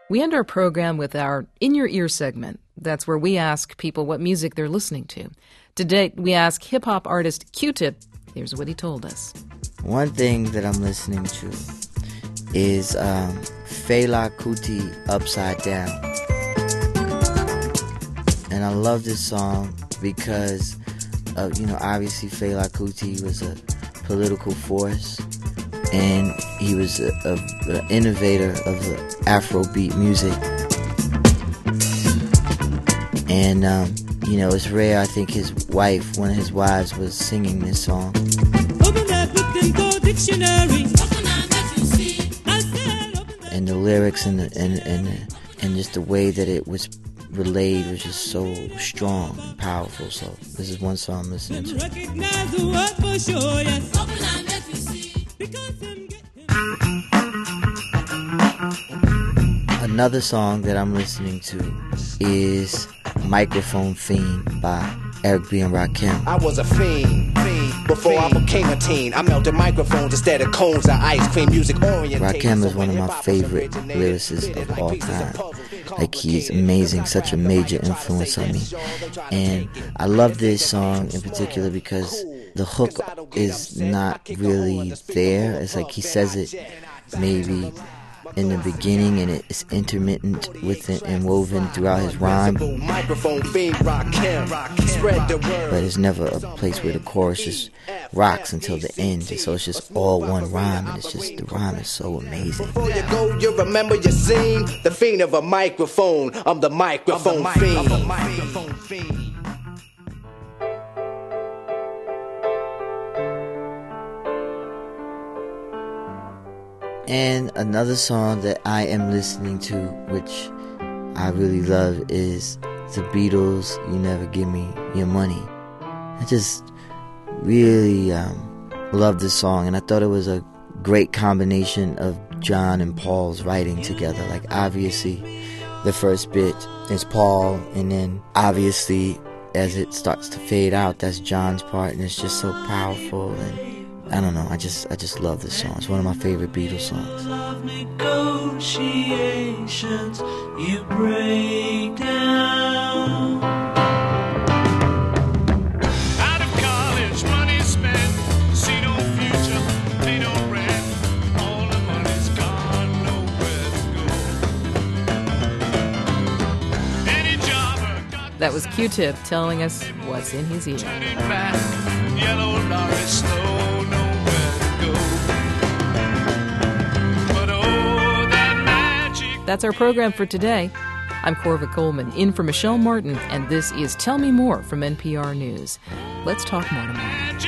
We end our program with our In Your Ear segment. That's where we ask people what music they're listening to. Today, we ask hip-hop artist Q-Tip. Here's what he told us. One thing that I'm listening to is Fela Kuti, Upside Down. And I love this song because, obviously Fela Kuti was a political force, and he was an innovator of the Afrobeat music. And, it's rare. I think one of his wives was singing this song. And the lyrics and just the way that it was relayed was just so strong and powerful. So this is one song I'm listening to. Another song that I'm listening to is Microphone Fiend by Eric B. and Rakim. I was a fiend before I became a teen. I melted microphones instead of cones of ice cream. Music oriented. Rakim is one of my favorite lyricists of all time. Like, he's amazing, such a major influence on me. And I love this song in particular because the hook is not really there. It's like he says it maybe in the beginning, and it's intermittent with it and woven throughout his rhyme. But it's never a place where the chorus just rocks until the end. So it's just all one rhyme, and it's just, the rhyme is so amazing. Before you go, you remember your scene. The fiend of a microphone. I'm the microphone fiend. And another song that I am listening to, which I really love, is The Beatles' You Never Give Me Your Money. I just really love this song, and I thought it was a great combination of John and Paul's writing together. Like, obviously, the first bit is Paul, and then obviously, as it starts to fade out, that's John's part, and it's just so powerful. And I don't know, I just love this song. It's one of my favorite Beatles songs. Negotiations, you break down. Out of college, money spent, see no future, pay no rent. All the money's gone, nowhere to go. Any job That was Q-Tip telling us what's in his ear. turning back, yellow lorry slow. That's our program for today. I'm Corva Coleman, in for Michelle Martin, and this is Tell Me More from NPR News. Let's talk more tomorrow.